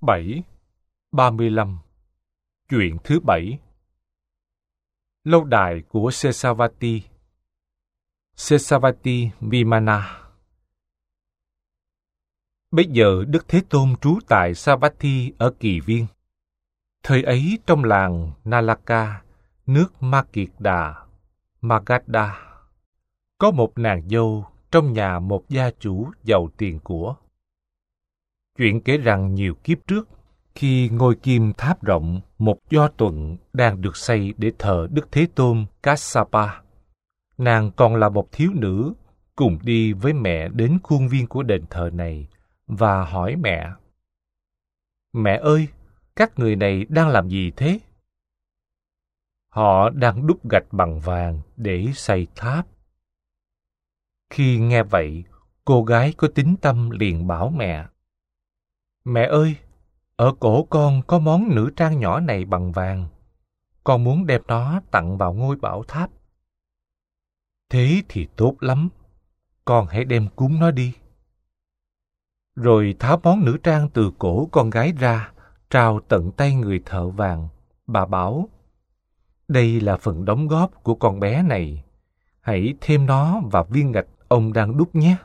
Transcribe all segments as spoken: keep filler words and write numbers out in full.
bảy, ba mươi lăm. Chuyện thứ bảy. Lâu đài của Sesavati. Sesavati Vimana. Bấy giờ Đức Thế Tôn trú tại Savatthi ở Kỳ Viên. Thời ấy trong làng Nalaka, nước Ma Kiệt Đà, Magadha, có một nàng dâu trong nhà một gia chủ giàu tiền của. Chuyện kể rằng nhiều kiếp trước, khi ngôi kim tháp rộng, một do tuần đang được xây để thờ Đức Thế Tôn Kassapa, nàng còn là một thiếu nữ, cùng đi với mẹ đến khuôn viên của đền thờ này và hỏi mẹ: "Mẹ ơi, các người này đang làm gì thế?" "Họ đang đúc gạch bằng vàng để xây tháp." Khi nghe vậy, cô gái có tín tâm liền bảo mẹ: "Mẹ ơi, ở cổ con có món nữ trang nhỏ này bằng vàng. Con muốn đem nó tặng vào ngôi bảo tháp." "Thế thì tốt lắm, con hãy đem cúng nó đi." Rồi tháo món nữ trang từ cổ con gái ra, trao tận tay người thợ vàng. Bà bảo: "Đây là phần đóng góp của con bé này. Hãy thêm nó vào viên gạch ông đang đúc nhé."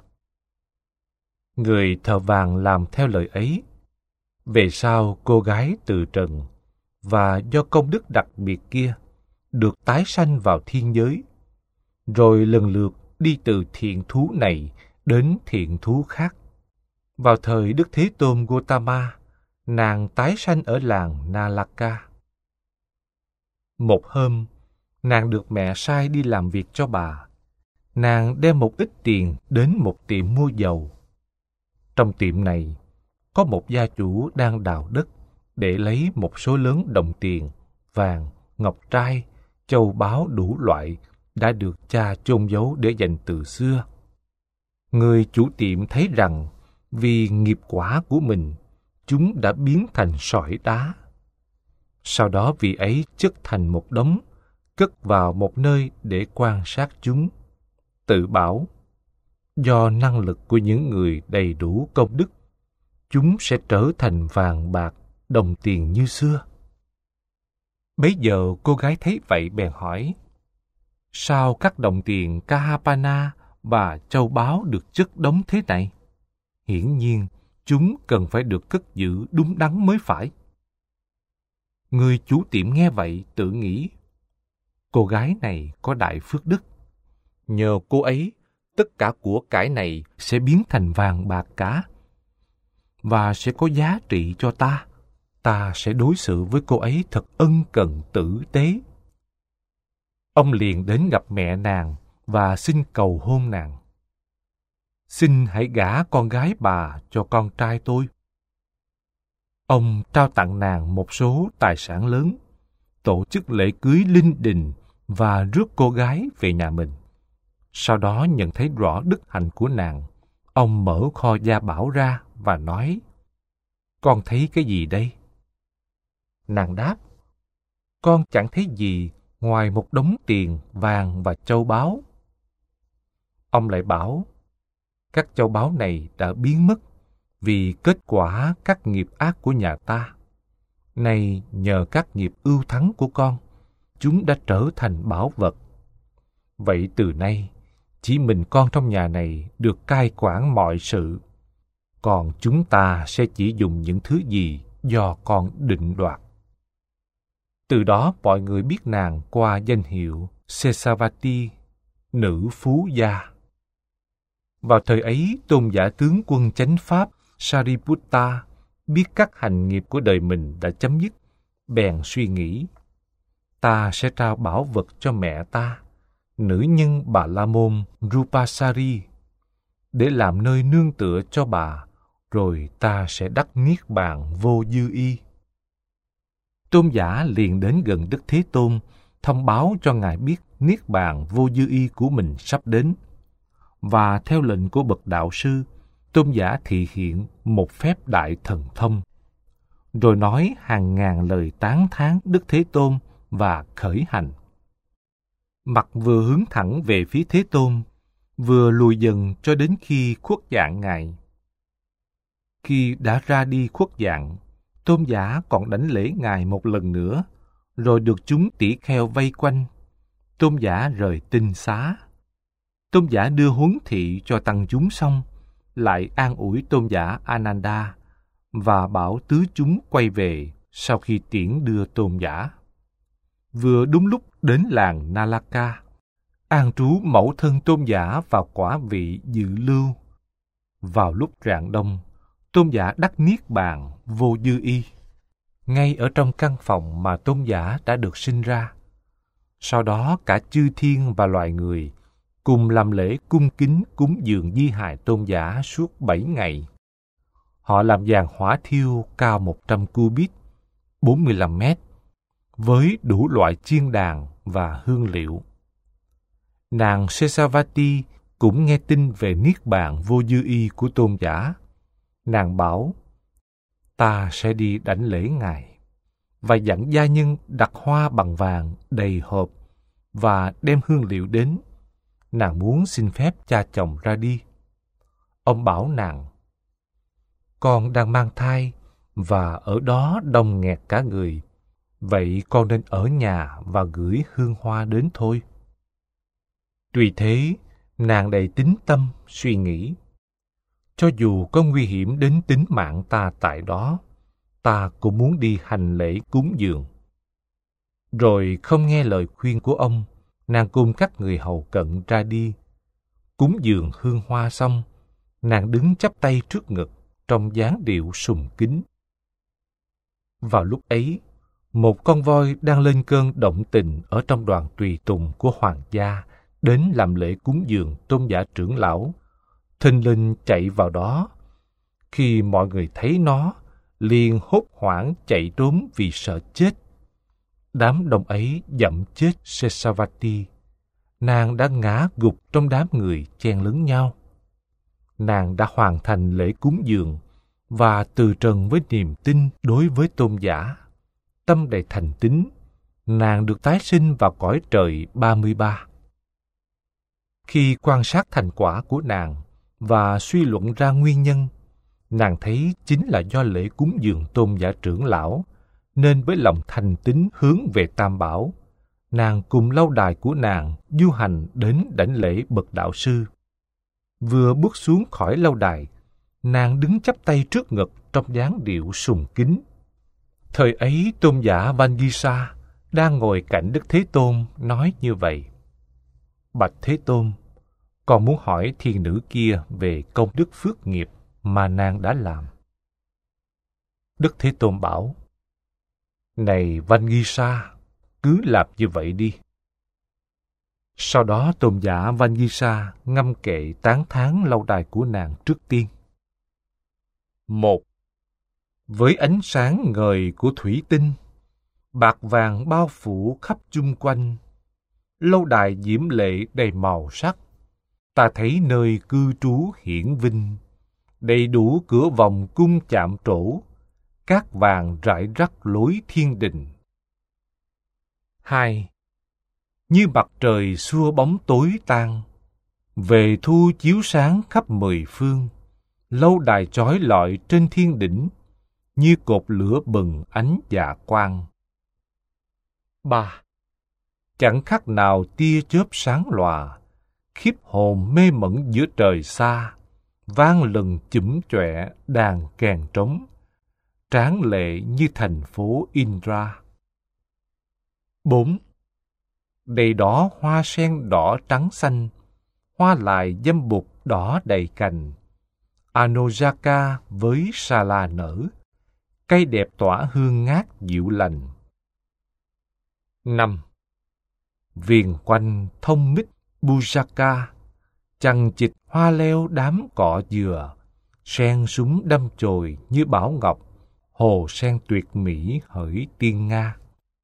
Người thợ vàng làm theo lời ấy. Về sau cô gái từ trần, và do công đức đặc biệt kia, được tái sanh vào thiên giới, rồi lần lượt đi từ thiện thú này đến thiện thú khác. Vào thời Đức Thế Tôn Gotama, nàng tái sanh ở làng Nalaka. Một hôm, nàng được mẹ sai đi làm việc cho bà. Nàng đem một ít tiền đến một tiệm mua dầu. Trong tiệm này, có một gia chủ đang đào đất để lấy một số lớn đồng tiền, vàng, ngọc trai, châu báu đủ loại đã được cha chôn giấu để dành từ xưa. Người chủ tiệm thấy rằng vì nghiệp quả của mình, chúng đã biến thành sỏi đá. Sau đó vị ấy chất thành một đống, cất vào một nơi để quan sát chúng. Tự bảo, do năng lực của những người đầy đủ công đức, chúng sẽ trở thành vàng bạc, đồng tiền như xưa. Bấy giờ cô gái thấy vậy bèn hỏi: "Sao các đồng tiền Kahapana và châu báu được chất đống thế này? Hiển nhiên, chúng cần phải được cất giữ đúng đắn mới phải." Người chủ tiệm nghe vậy tự nghĩ: cô gái này có đại phước đức. Nhờ cô ấy, tất cả của cải này sẽ biến thành vàng bạc cả, và sẽ có giá trị cho ta. Ta sẽ đối xử với cô ấy thật ân cần tử tế. Ông liền đến gặp mẹ nàng và xin cầu hôn nàng. "Xin hãy gả con gái bà cho con trai tôi." Ông trao tặng nàng một số tài sản lớn, tổ chức lễ cưới linh đình và rước cô gái về nhà mình. Sau đó nhận thấy rõ đức hạnh của nàng, ông mở kho gia bảo ra và nói: "Con thấy cái gì đây?" Nàng đáp: "Con chẳng thấy gì ngoài một đống tiền, vàng và châu báu." Ông lại bảo: "Các châu báu này đã biến mất vì kết quả các nghiệp ác của nhà ta. Nay nhờ các nghiệp ưu thắng của con, chúng đã trở thành bảo vật. Vậy từ nay, chỉ mình con trong nhà này được cai quản mọi sự, còn chúng ta sẽ chỉ dùng những thứ gì do con định đoạt." Từ đó mọi người biết nàng qua danh hiệu Sesavati, nữ phú gia. Vào thời ấy, tôn giả tướng quân chánh pháp Sariputta biết các hành nghiệp của đời mình đã chấm dứt, bèn suy nghĩ: ta sẽ trao bảo vật cho mẹ ta, nữ nhân Bà La Môn Rupasari, để làm nơi nương tựa cho bà, rồi ta sẽ đắc niết bàn vô dư y. Tôn giả liền đến gần Đức Thế Tôn, thông báo cho ngài biết niết bàn vô dư y của mình sắp đến. Và theo lệnh của bậc đạo sư, tôn giả thị hiện một phép đại thần thông, rồi nói hàng ngàn lời tán thán Đức Thế Tôn và khởi hành. Mặt vừa hướng thẳng về phía Thế Tôn, vừa lùi dần cho đến khi khuất dạng ngài. Khi đã ra đi khuất dạng, tôn giả còn đảnh lễ Ngài một lần nữa, rồi được chúng tỷ kheo vây quanh. Tôn giả rời tinh xá. Tôn giả đưa huấn thị cho tăng chúng xong, lại an ủi tôn giả Ananda và bảo tứ chúng quay về sau khi tiễn đưa tôn giả. Vừa đúng lúc đến làng Nalaka, an trú mẫu thân tôn giả và quả vị dự lưu. Vào lúc rạng đông, tôn giả đắc niết bàn vô dư y, ngay ở trong căn phòng mà tôn giả đã được sinh ra. Sau đó cả chư thiên và loài người cùng làm lễ cung kính cúng dường di hài tôn giả suốt bảy ngày. Họ làm giàn hỏa thiêu cao một trăm cubit, bốn mươi lăm mét, với đủ loại chiên đàn và hương liệu. Nàng Sesavati cũng nghe tin về niết bàn vô dư y của tôn giả. Nàng bảo, ta sẽ đi đảnh lễ Ngài, và dặn gia nhân đặt hoa bằng vàng đầy hộp và đem hương liệu đến. Nàng muốn xin phép cha chồng ra đi. Ông bảo nàng, con đang mang thai và ở đó đông nghẹt cả người, vậy con nên ở nhà và gửi hương hoa đến thôi. Tuy thế, nàng đầy tín tâm suy nghĩ, cho dù có nguy hiểm đến tính mạng ta tại đó, ta cũng muốn đi hành lễ cúng dường. Rồi không nghe lời khuyên của ông, nàng cùng các người hầu cận ra đi. Cúng dường hương hoa xong, nàng đứng chắp tay trước ngực trong dáng điệu sùng kính. Vào lúc ấy, một con voi đang lên cơn động tình ở trong đoàn tùy tùng của hoàng gia đến làm lễ cúng dường tôn giả trưởng lão, thình lình chạy vào đó. Khi mọi người thấy nó, liền hốt hoảng chạy trốn vì sợ chết. Đám đông ấy dẫm chết Sesavati. Nàng đã ngã gục trong đám người chen lấn nhau. Nàng đã hoàn thành lễ cúng dường và từ trần với niềm tin đối với tôn giả. Tâm đầy thành tín, nàng được tái sinh vào cõi trời ba mươi ba. Khi quan sát thành quả của nàng và suy luận ra nguyên nhân, nàng thấy chính là do lễ cúng dường tôn giả trưởng lão, nên với lòng thành tín hướng về Tam Bảo, nàng cùng lâu đài của nàng du hành đến đảnh lễ bậc đạo sư. Vừa bước xuống khỏi lâu đài, nàng đứng chắp tay trước ngực trong dáng điệu sùng kính. Thời ấy tôn giả Vangisa đang ngồi cạnh Đức Thế Tôn nói như vậy: Bạch Thế Tôn, con muốn hỏi thiên nữ kia về công đức phước nghiệp mà nàng đã làm. Đức Thế Tôn bảo: Này Vangisa, cứ làm như vậy đi. Sau đó tôn giả Vangisa ngâm kệ tán thán lâu đài của nàng trước tiên. Một. Với ánh sáng ngời của thủy tinh, bạc vàng bao phủ khắp chung quanh, lâu đài diễm lệ đầy màu sắc, ta thấy nơi cư trú hiển vinh, đầy đủ cửa vòng cung chạm trổ, cát vàng rải rác lối thiên đình. Hai. Như mặt trời xua bóng tối tan, về thu chiếu sáng khắp mười phương, lâu đài chói lọi trên thiên đỉnh, như cột lửa bừng ánh dạ quang. Ba. Chẳng khác nào tia chớp sáng lòa, khiếp hồn mê mẩn giữa trời xa, vang lần chủm chọe đàn kèn trống, tráng lệ như thành phố Indra. Bốn. Đầy đỏ hoa sen đỏ trắng xanh, hoa lại dâm bụt đỏ đầy cành, Anojaka với sa la nở, cây đẹp tỏa hương ngát dịu lành. Năm. Viền quanh thông mít Bujaka, chằng chịt hoa leo đám cọ dừa, sen súng đâm chồi như bảo ngọc, hồ sen tuyệt mỹ hỡi tiên Nga.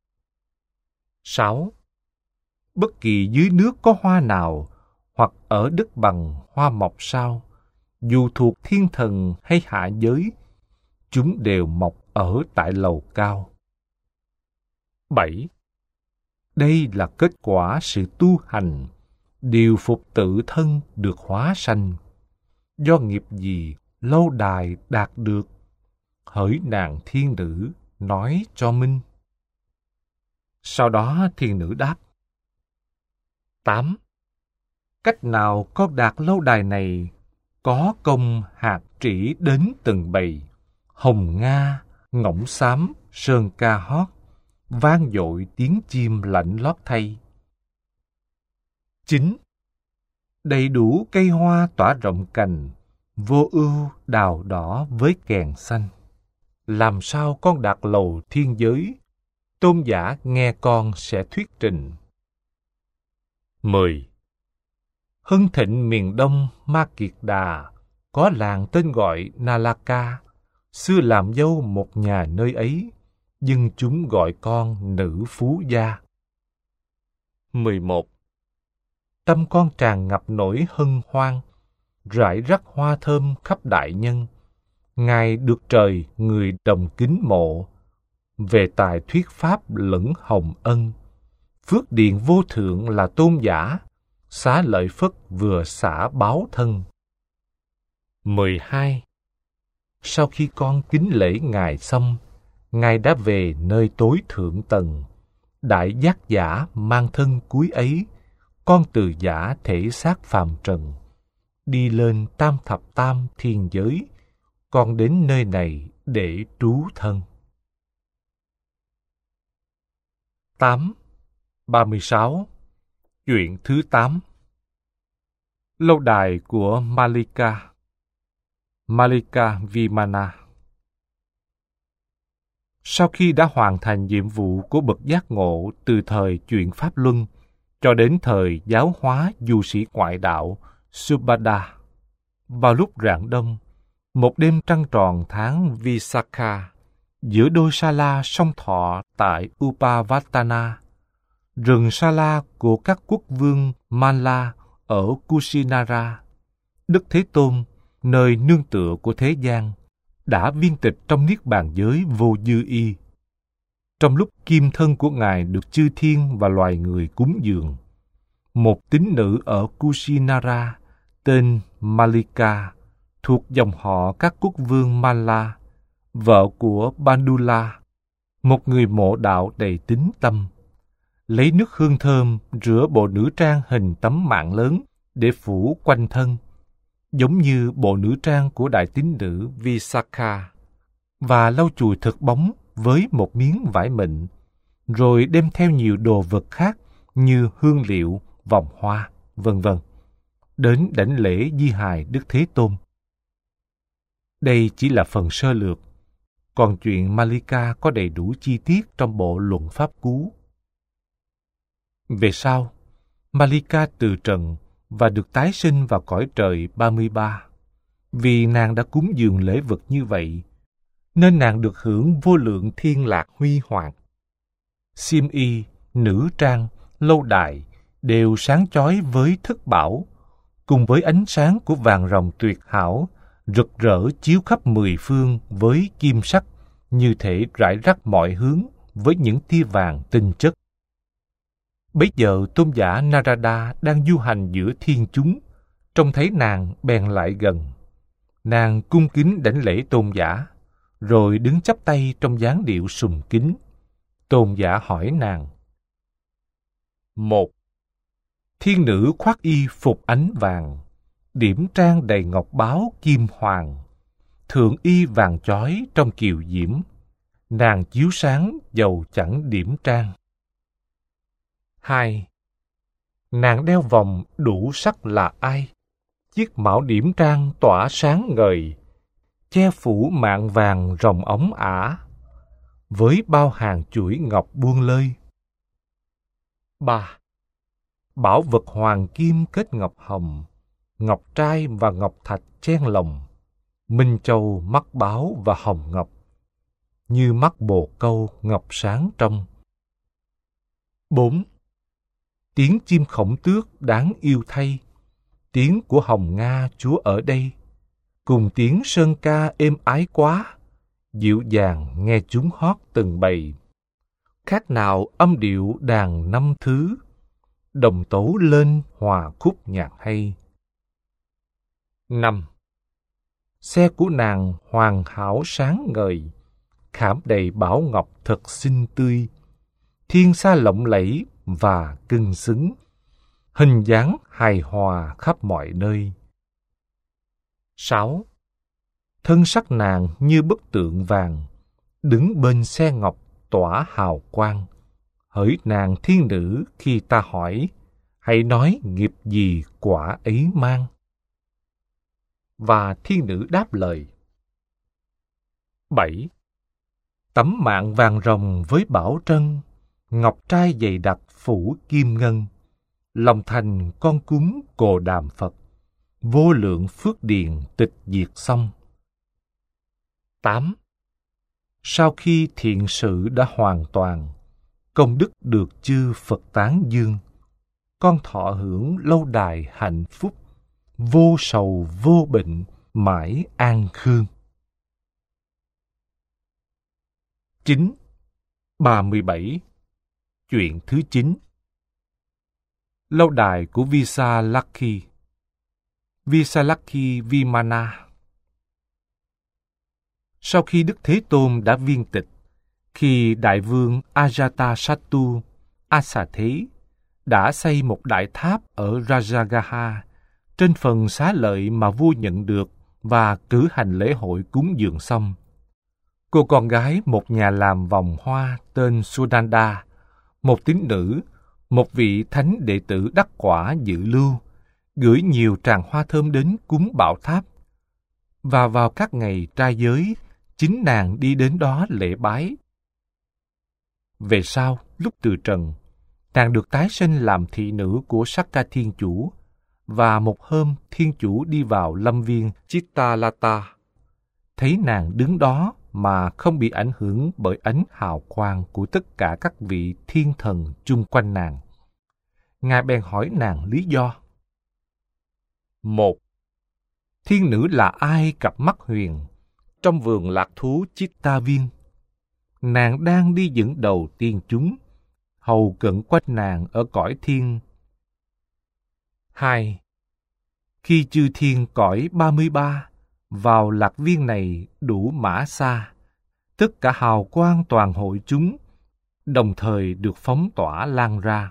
Sáu. Bất kỳ dưới nước có hoa nào, hoặc ở đất bằng hoa mọc sao, dù thuộc thiên thần hay hạ giới, chúng đều mọc ở tại lầu cao. Bảy. Đây là kết quả sự tu hành, điều phục tự thân được hóa sanh. Do nghiệp gì lâu đài đạt được, hỡi nàng thiên nữ, nói cho minh. Sau đó thiên nữ đáp. Tám. Cách nào con đạt lâu đài này có công hạt trĩ đến từng bầy, hồng nga, ngỗng xám, sơn ca hót, vang dội tiếng chim lạnh lót thay. Chín. Đầy đủ cây hoa tỏa rộng cành, vô ưu đào đỏ với kèn xanh. Làm sao con đạt lầu thiên giới, tôn giả nghe con sẽ thuyết trình. Mười. Hưng thịnh miền đông Ma Kiệt Đà, có làng tên gọi Nalaka, xưa làm dâu một nhà nơi ấy, nhưng chúng gọi con nữ phú gia. Mười một. Tâm con tràn ngập nỗi hân hoan, rải rác hoa thơm khắp đại nhân. Ngài được trời người đồng kính mộ, về tài thuyết pháp lẫn hồng ân. Phước điền vô thượng là tôn giả, xá lợi Phất vừa xả báo thân. Mười hai. Sau khi con kính lễ Ngài xong, Ngài đã về nơi tối thượng tầng. Đại giác giả mang thân cuối ấy, con từ giả thể xác phàm trần. Đi lên tam thập tam thiên giới, con đến nơi này để trú thân. Tám. Ba mươi sáu. Chuyện thứ tám. Lâu đài của Malika. Malika Vimana. Sau khi đã hoàn thành nhiệm vụ của bậc giác ngộ từ thời chuyện Pháp Luân cho đến thời giáo hóa du sĩ ngoại đạo Subhadha, vào lúc rạng đông, một đêm trăng tròn tháng Visakha, giữa đôi Sala song thọ tại Upavattana, rừng Sala của các quốc vương Malla ở Kusinara, Đức Thế Tôn, nơi nương tựa của thế gian, đã viên tịch trong niết bàn giới vô dư y. Trong lúc kim thân của Ngài được chư thiên và loài người cúng dường, một tín nữ ở Kusinara tên Malika, thuộc dòng họ các quốc vương Malla, vợ của Bandula, một người mộ đạo đầy tín tâm, lấy nước hương thơm rửa bộ nữ trang hình tấm mạng lớn để phủ quanh thân, giống như bộ nữ trang của đại tín nữ Visakha, và lau chùi thực bóng với một miếng vải mịn, rồi đem theo nhiều đồ vật khác như hương liệu, vòng hoa, vân vân, đến đảnh lễ di hài Đức Thế Tôn. Đây chỉ là phần sơ lược, còn chuyện Malika có đầy đủ chi tiết trong bộ Luận Pháp Cú. Về sau, Malika từ trần và được tái sinh vào cõi trời ba mươi ba. Vì nàng đã cúng dường lễ vật như vậy, nên nàng được hưởng vô lượng thiên lạc huy hoàng. Xiêm y, nữ trang, lâu đài đều sáng chói với thất bảo, cùng với ánh sáng của vàng ròng tuyệt hảo, rực rỡ chiếu khắp mười phương với kim sắc, như thể rải rác mọi hướng với những tia vàng tinh chất. Bấy giờ tôn giả Narada đang du hành giữa thiên chúng, trông thấy nàng bèn lại gần. Nàng cung kính đảnh lễ tôn giả, rồi đứng chắp tay trong dáng điệu sùng kính. Tôn giả hỏi nàng. Một. Thiên nữ khoác y phục ánh vàng, điểm trang đầy ngọc báu kim hoàng, thượng y vàng chói trong kiều diễm, nàng chiếu sáng dầu chẳng điểm trang. Hai. Nàng đeo vòng đủ sắc là ai? Chiếc mão điểm trang tỏa sáng ngời, che phủ mạng vàng rồng ống ả, với bao hàng chuỗi ngọc buông lơi. Ba. Bảo vật hoàng kim kết ngọc hồng, ngọc trai và ngọc thạch chen lồng, minh châu mắt báo và hồng ngọc, như mắt bồ câu ngọc sáng trong. Bốn. Tiếng chim khổng tước đáng yêu thay, tiếng của hồng nga chúa ở đây, cùng tiếng sơn ca êm ái quá, dịu dàng nghe chúng hót từng bầy. Khác nào âm điệu đàn năm thứ, đồng tấu lên hòa khúc nhạc hay. Năm. Xe của nàng hoàn hảo sáng ngời, khảm đầy bảo ngọc thật xinh tươi, thiên sa lộng lẫy và cưng xứng, hình dáng hài hòa khắp mọi nơi. Sáu. Thân sắc nàng như bức tượng vàng, đứng bên xe ngọc tỏa hào quang. Hỡi nàng thiên nữ khi ta hỏi, hãy nói nghiệp gì quả ấy mang. Và thiên nữ đáp lời. Bảy. Tấm mạng vàng rồng với bảo trân, ngọc trai dày đặc phủ kim ngân, lòng thành con cúng cồ đàm Phật, vô lượng phước điền tịch diệt xong. Tám. Sau khi thiện sự đã hoàn toàn, công đức được chư Phật tán dương, con thọ hưởng lâu đài hạnh phúc, vô sầu vô bệnh, mãi an khương. Chín. ba mươi bảy. Chuyện thứ chín. Lâu đài của Visalakhi. Visalakhi Vimana. Sau khi Đức Thế Tôn đã viên tịch, khi Đại vương Ajatasattu Asa Thế đã xây một đại tháp ở Rajagaha trên phần xá lợi mà vua nhận được và cử hành lễ hội cúng dường xong, cô con gái một nhà làm vòng hoa tên Sunanda, một tín nữ, một vị thánh đệ tử đắc quả dự lưu, gửi nhiều tràng hoa thơm đến cúng bảo tháp. Và vào các ngày trai giới, chính nàng đi đến đó lễ bái. Về sau, lúc từ trần, nàng được tái sinh làm thị nữ của Sakka Thiên Chủ, và một hôm Thiên Chủ đi vào lâm viên Chittalata. Thấy nàng đứng đó mà không bị ảnh hưởng bởi ánh hào quang của tất cả các vị thiên thần chung quanh nàng, Ngài bèn hỏi nàng lý do. Một. Thiên nữ là ai cặp mắt huyền trong vườn lạc thú Chitta Viên? Nàng đang đi dẫn đầu tiên chúng, hầu cận quanh nàng ở cõi thiên. Hai. Khi chư thiên cõi ba mươi ba vào lạc viên này đủ mã xa, tất cả hào quang toàn hội chúng đồng thời được phóng tỏa lan ra.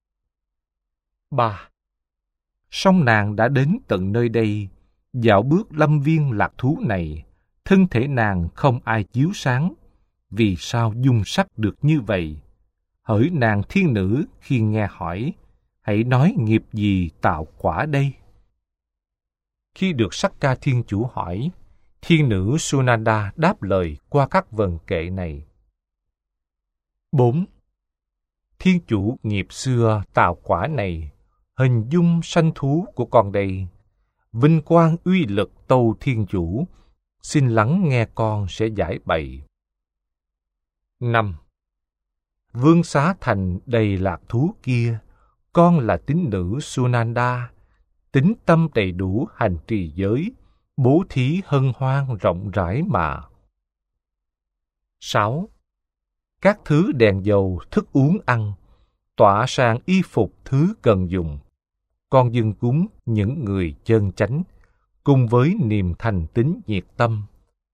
Ba. Song nàng đã đến tận nơi đây, dạo bước lâm viên lạc thú này, thân thể nàng không ai chiếu sáng. Vì sao dung sắc được như vậy? Hỡi nàng thiên nữ khi nghe hỏi, hãy nói nghiệp gì tạo quả đây? Khi được Sakka Thiên Chủ hỏi, thiên nữ Sunanda đáp lời qua các vần kệ này. Bốn. Thiên chủ nghiệp xưa tạo quả này, hình dung sanh thú của con đây, vinh quang uy lực tâu thiên chủ, xin lắng nghe con sẽ giải bày. Năm. Vương xá thành đầy lạc thú kia, con là tín nữ Sunanda, tín tâm đầy đủ hành trì giới, bố thí hân hoan rộng rãi mà. Sáu. Các thứ đèn dầu, thức uống ăn, tỏa sang y phục thứ cần dùng, con dâng cúng những người chân chánh, cùng với niềm thành tín nhiệt tâm.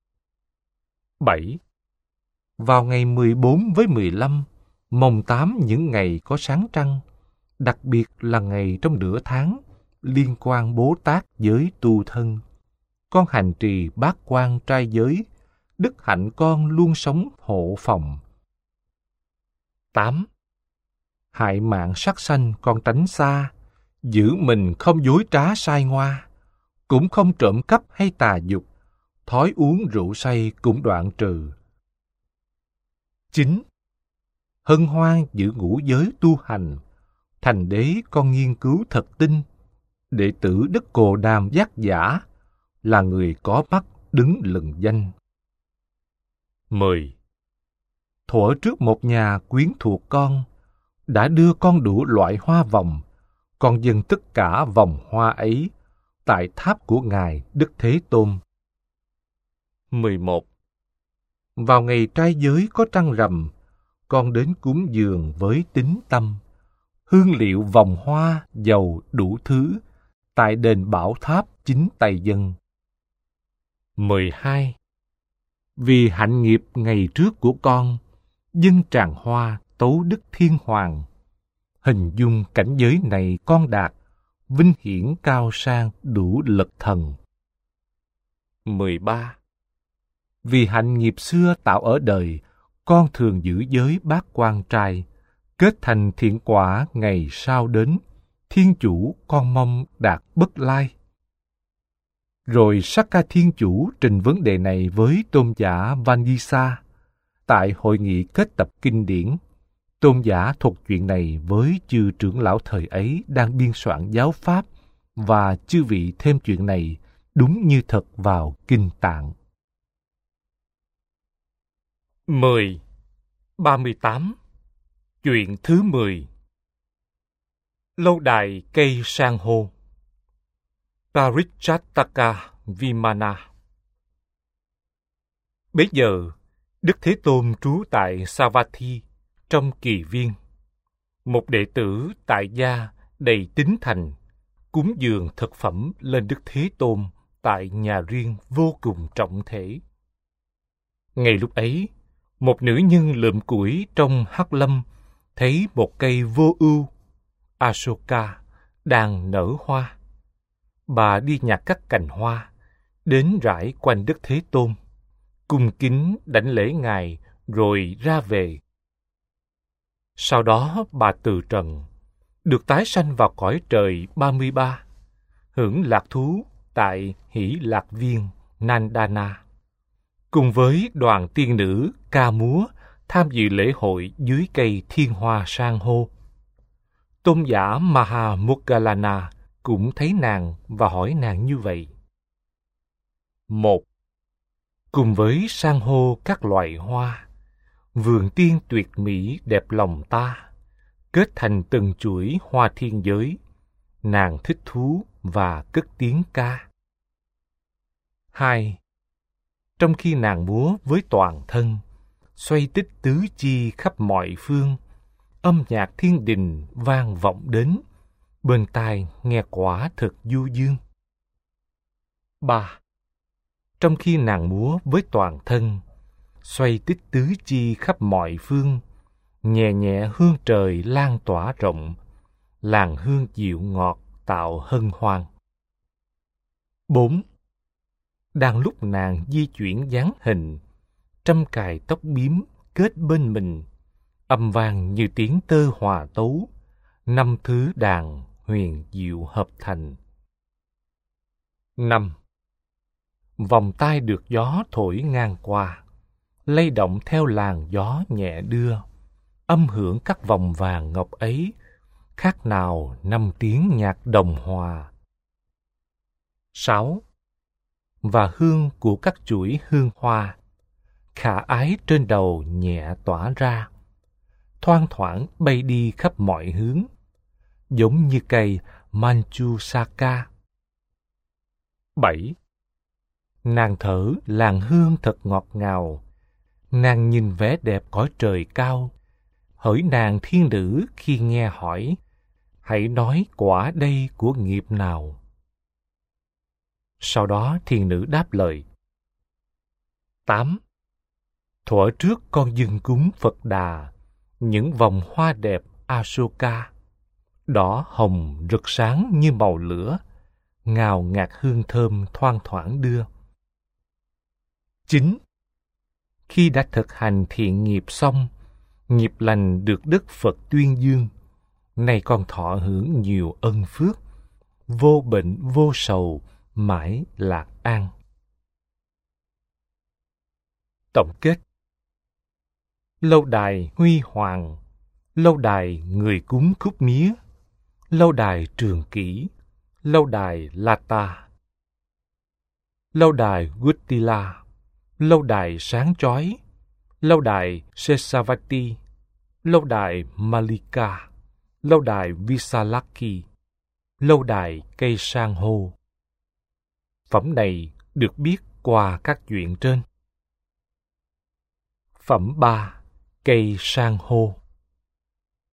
Bảy. Vào ngày mười bốn với mười lăm, mồng tám những ngày có sáng trăng, đặc biệt là ngày trong nửa tháng, liên quan Bố Tát giới tu thân, con hành trì bát quan trai giới, đức hạnh con luôn sống hộ phòng. Tám. Hại mạng sát sanh con tránh xa, giữ mình không dối trá sai ngoa, cũng không trộm cắp hay tà dục, thói uống rượu say cũng đoạn trừ. Chín. Hân hoan giữ ngũ giới tu hành, thành đế con nghiên cứu thật tinh, đệ tử Đức Cồ Đàm Giác Giả, là người có mắt đứng lừng danh. Mười. Thuở trước một nhà quyến thuộc con, đã đưa con đủ loại hoa vòng, con dâng tất cả vòng hoa ấy tại tháp của Ngài Đức Thế Tôn. Mười một. Vào ngày trai giới có trăng rằm, con đến cúng dường với tín tâm, hương liệu vòng hoa, dầu đủ thứ, tại đền bảo tháp chính tay dân. mười hai. Vì hạnh nghiệp ngày trước của con, dân tràng hoa tấu đức thiên hoàng. Hình dung cảnh giới này con đạt, vinh hiển cao sang đủ lực thần. mười ba. Vì hạnh nghiệp xưa tạo ở đời, con thường giữ giới bát quan trai, kết thành thiện quả ngày sau đến, thiên chủ con mong đạt bất lai. Rồi Sakka Thiên Chủ trình vấn đề này với tôn giả Vangisa. Tại hội nghị kết tập kinh điển, tôn giả thuật chuyện này với chư trưởng lão thời ấy đang biên soạn giáo pháp, và chư vị thêm chuyện này đúng như thật vào kinh tạng. mười. ba mươi tám. Chuyện thứ mười. Lâu đài cây san hô. Parichataka Vimana. Bấy giờ, Đức Thế Tôn trú tại Savatthi, trong kỳ viên. Một đệ tử tại gia đầy tín thành, cúng dường thực phẩm lên Đức Thế Tôn tại nhà riêng vô cùng trọng thể. Ngay lúc ấy, một nữ nhân lượm củi trong hắc lâm thấy một cây vô ưu, Asoka, đang nở hoa. Bà đi nhặt các cành hoa, đến rải quanh Đức Thế Tôn, cung kính đảnh lễ Ngài rồi ra về. Sau đó bà từ trần, được tái sanh vào cõi trời ba mươi ba, hưởng lạc thú tại Hỷ Lạc Viên Nandana, cùng với đoàn tiên nữ ca múa tham dự lễ hội dưới cây thiên hoa san hô. Tôn giả Mahamoggallana cũng thấy nàng và hỏi nàng như vậy. Một. Cùng với san hô các loại hoa, vườn tiên tuyệt mỹ đẹp lòng ta, kết thành từng chuỗi hoa thiên giới, nàng thích thú và cất tiếng ca. Hai. Trong khi nàng múa với toàn thân, xoay tích tứ chi khắp mọi phương, âm nhạc thiên đình vang vọng đến, bên tai nghe quả thật du dương. Ba. Trong khi nàng múa với toàn thân, xoay tích tứ chi khắp mọi phương, nhẹ nhẹ hương trời lan tỏa rộng, làn hương dịu ngọt tạo hân hoan. Bốn. Đang lúc nàng di chuyển dáng hình, trăm cài tóc bím kết bên mình, âm vang như tiếng tơ hòa tấu, năm thứ đàn huyền diệu hợp thành. Năm. Vòng tay được gió thổi ngang qua, lay động theo làn gió nhẹ đưa, âm hưởng các vòng vàng ngọc ấy, khác nào năm tiếng nhạc đồng hòa. Sáu. Và hương của các chuỗi hương hoa, khả ái trên đầu nhẹ tỏa ra, thoang thoảng bay đi khắp mọi hướng, giống như cây Manjusaka. Bảy. Nàng thở làn hương thật ngọt ngào, nàng nhìn vẻ đẹp cõi trời cao, hỡi nàng thiên nữ khi nghe hỏi, hãy nói quả đây của nghiệp nào. Sau đó thiên nữ đáp lời. Tám. Thuở trước con dâng cúng Phật Đà, những vòng hoa đẹp Asoka, đỏ hồng rực sáng như màu lửa, ngào ngạt hương thơm thoang thoảng đưa. Chín. Khi đã thực hành thiện nghiệp xong, nghiệp lành được Đức Phật tuyên dương, nay con thọ hưởng nhiều ân phước, vô bệnh vô sầu, mãi lạc an. Tổng kết. Lâu đài huy hoàng, lâu đài người cúng khúc mía, lâu đài trường kỷ, lâu đài Lata, lâu đài Guttila, lâu đài sáng chói, lâu đài Sesavati, lâu đài Malika, lâu đài Visalaki, lâu đài cây san hô. Phẩm này được biết qua các chuyện trên. Phẩm ba. Cây san hô.